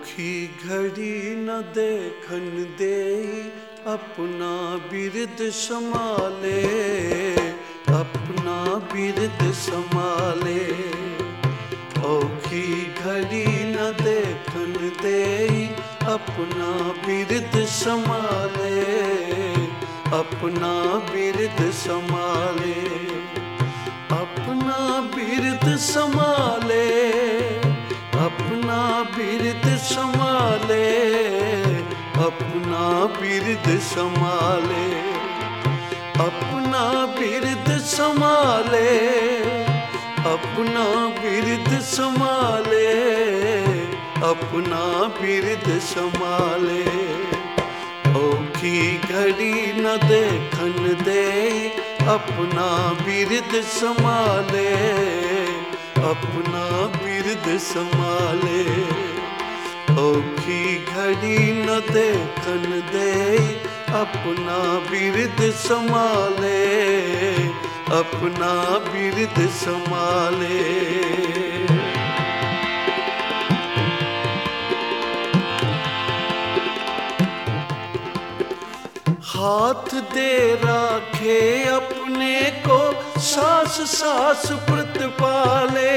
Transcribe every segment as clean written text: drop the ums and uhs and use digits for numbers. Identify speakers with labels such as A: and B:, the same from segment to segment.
A: औखी घड़ी न देखन दे अपना बिरद संभाले, अपना बिरद संभाले। औखी घड़ी न देखन दे अपना बिरद संभाले, अपना बिरद संभाले, अपना बिरद संभाले, अपना बिरद संभाले, अपना बिरद संभाले, अपना बिरद संभाले, अपना बिरद संभाले, अपना बिरद संभाले। औखी घड़ी न देखन दे अपना बिरद संभाले, अपना बिरद संभाले। औखी घड़ी न देखन दे अपना बिरद संभाले, अपना बिरद संभाले। हाथ दे राखे अपने को सास सास प्रतिपाले,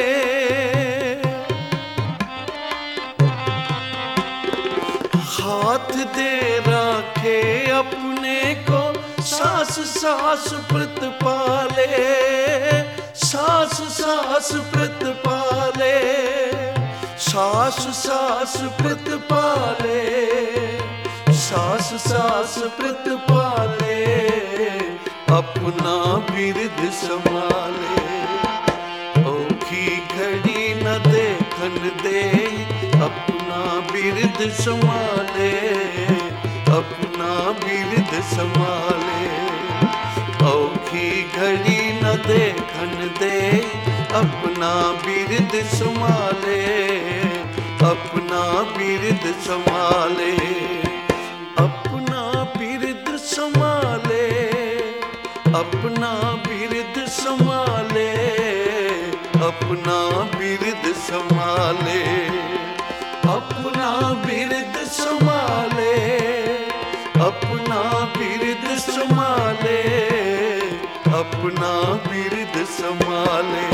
A: हाथ दे राखे अपने को सास सास प्रतिपाले, सास सास प्रतिपाले, सास सास प्रतिपाले, सास सास प्रतिपाले। अपना बिरद संभाले। औखी घड़ी न देखन दे अपना बिरद संभाले, अपना बिरद संभाले। औखी घड़ी न देखन दे अपना बिरद संभाले, अपना बिरद संभाले, अपना बिरद संभाले, अपना बिरद संभाले, अपना बिरद संभाले, अपना बिरद संभाले, अपना बिरद संभाले, अपना बिरद संभाले।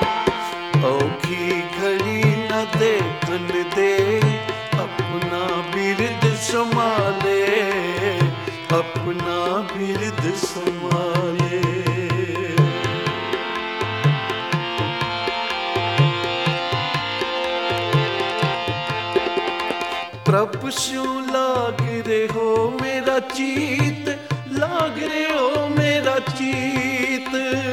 A: औखी घड़ी न देखन दे अपना बिरद संभाले, अपना बिरद संभाले। प्रभु स्यों लाग रे हो मेरा चीत, लाग रे हो मेरा चीत।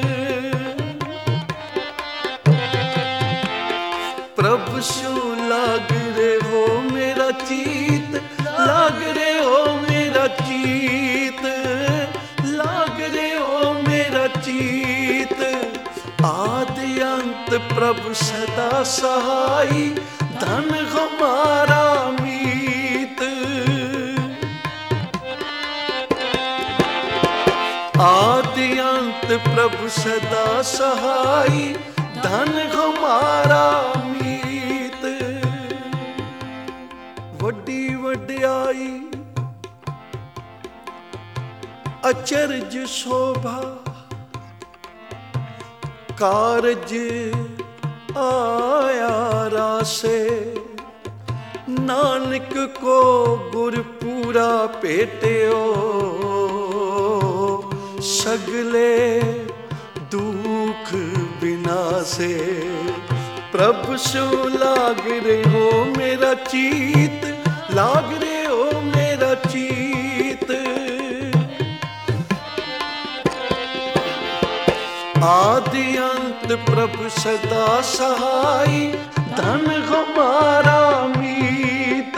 A: प्रभु स्यों लाग रे हो मेरा चीत, लाग रे हो मेरा चीत, लाग रे हो मेरा चीत। आदि अंत प्रभु सदा सहाई, धन हमारा मीत। आदि अंत प्रभु सदा सहाई, धन हमारा मीत। वड्डी वड्याई अचरज शोभा, कारज आया रासे। नानक को गुर पूरा भेटियो, सगले दुख विनासे। प्रभु स्यों लाग रे हो मेरा चीत, लाग रे हो मेरा चीत। आदि अंत प्रभु सदा सहाई, धन हमारा मीत।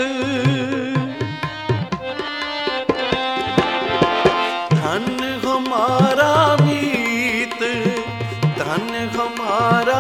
A: धन हमारा मीत, धन हमारा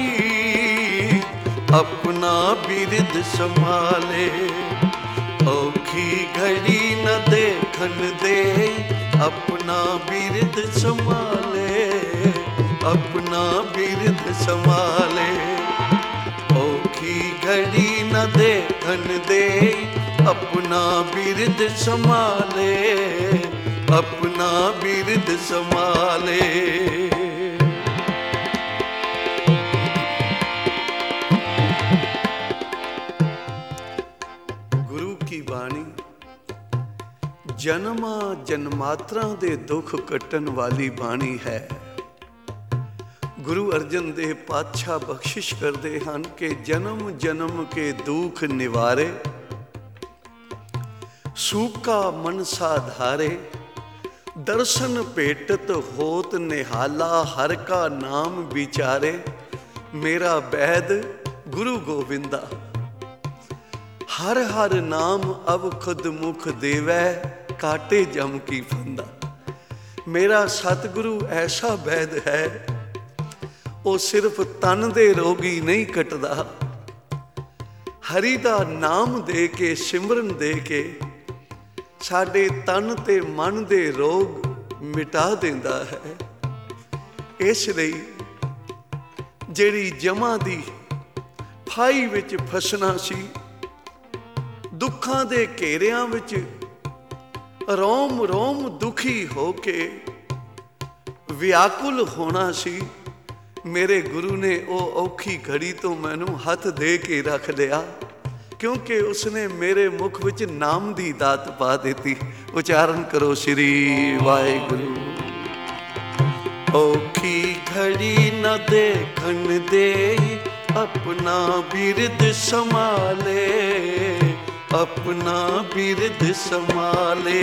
A: मीत। अपना बिरद संभाले। औखी घड़ी न देखन दे अपना बिरद संभाले, अपना बिरद संभाले। औखी घड़ी न देखन देखन दे, अपना बिरद संभाले, अपना बिरद संभाले। गुरु की बाणी जन्मां जन्मांतरां दे दुख कट्टन वाली बाणी है। गुरु अर्जन देव पातशाह बख्शिश करते हैं कि जन्म जन्म के दुख निवारे, सूखा मनसा धारे, दर्शन भेटत होत निहाला, हर का नाम विचारे, मेरा वैद गुरु गोविंदा। हर हर नाम अब खुद मुख देवै, काटे जम की फंदा। मेरा सतगुरु ऐसा वैद है, ਉਹ ਸਿਰਫ ਤਨ ਦੇ ਰੋਗੀ ਨਹੀਂ ਕੱਟਦਾ, ਹਰੀ ਦਾ ਨਾਮ ਦੇ ਕੇ ਸਿਮਰਨ ਦੇ ਕੇ ਸਾਡੇ ਤਨ ਤੇ ਮਨ ਦੇ ਰੋਗ ਮਿਟਾ ਦਿੰਦਾ ਹੈ। ਇਸ ਲਈ ਜਿਹੜੀ ਜਮਾਂ ਦੀ ਫਾਈ ਵਿੱਚ ਫਸਣਾ ਸੀ, ਦੁੱਖਾਂ ਦੇ ਘੇਰਿਆਂ ਵਿੱਚ ਰੋਮ ਰੋਮ ਦੁਖੀ ਹੋ ਕੇ ਵਿਆਕੁਲ ਹੋਣਾ ਸੀ, मेरे गुरु ने वो औखी घड़ी तो मैनू हथ दे के रख लिया, क्योंकि उसने मेरे मुख विच नाम दी दात पा दी। उच्चारण करो श्री वाहिगुरु। औखी घड़ी न देखन दे, अपना बिरद संभाले, अपना बिरद संभाले।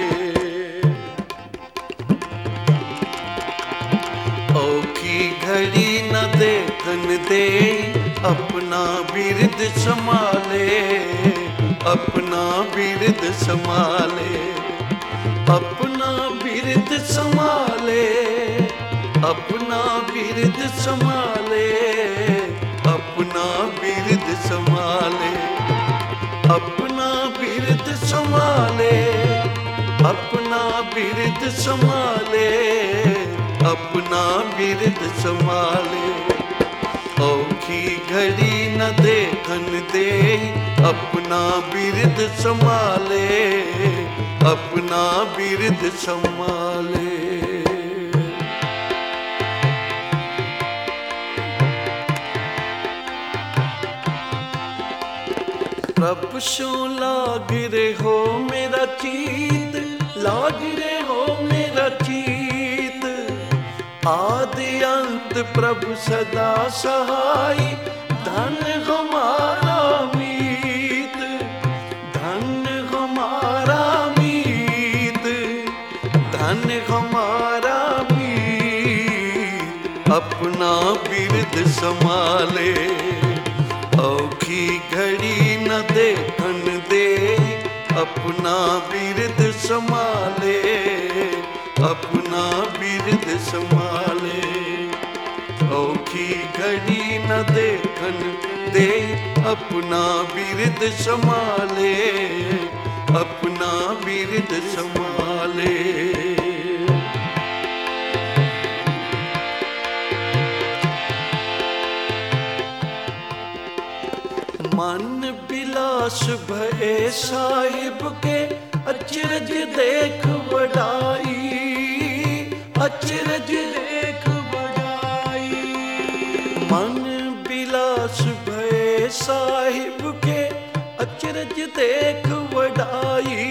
A: औखी घड़ी न देखन दे, अपना बिरद संभाले, अपना बिरद संभाले, अपना बिरद संभाले, अपना बिरद संभाले, अपना बिरद संभाले, अपना बिरद संभाले, अपना बिरद संभाले, अपना बिरद संभाले। औखी घड़ी न देखन दे, अपना बिरद संभाले, अपना बिरद संभाले। प्रभु सो लाग रे हो मेरा चीत, लाग रे हो मेरा चीत, आदि अंत प्रभु सदा सहाय, धन हमारा मीत, धन हमारा मीत, धन हमारा मीत, अपना बिरद संभाले। औखी घड़ी न देखन दे, अपना बिरद संभाले, अपना बिरद संभाले। औखी घड़ी न देखन दे, अपना बिरद संभाले, अपना बिरद संभाले। मन बिलास भये साहिब के, अचरज देख बड़ाई, अचरज देख बड़ाई। मन बिलास भये साहिब के, अचरज देख बड़ाई,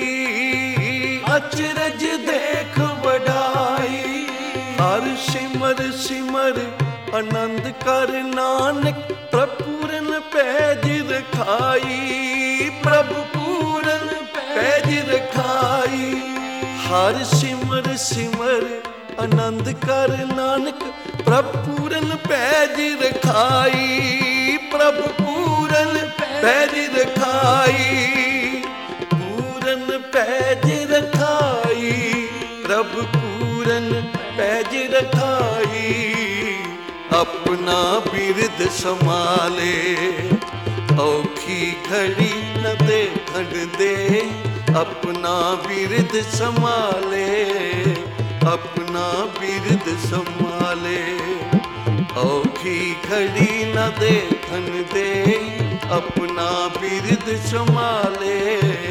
A: अचरज देख बड़ाई। हर सिमर सिमर आनंद कर नानक, प्रभु पूरन पैज रखाई, प्रभु पूरन पैज रखाई। हर सिमर सिमर आनंद कर नानक, प्रभु पूरन पैज रखाई, प्रभु पूरन पैज रखाई, पूरन पैज रखाई, प्रभु पूरन पैज रखाई। अपना बिरद संभाले, औखी घड़ी न देखन दे, अपना बिरद संभाले, अपना बिरद संभाले। औखी घड़ी न देखन दे, अपना बिरद संभाले,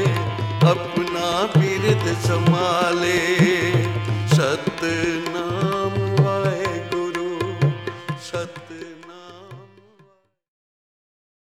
A: अपना बिरद संभाले। सतनाम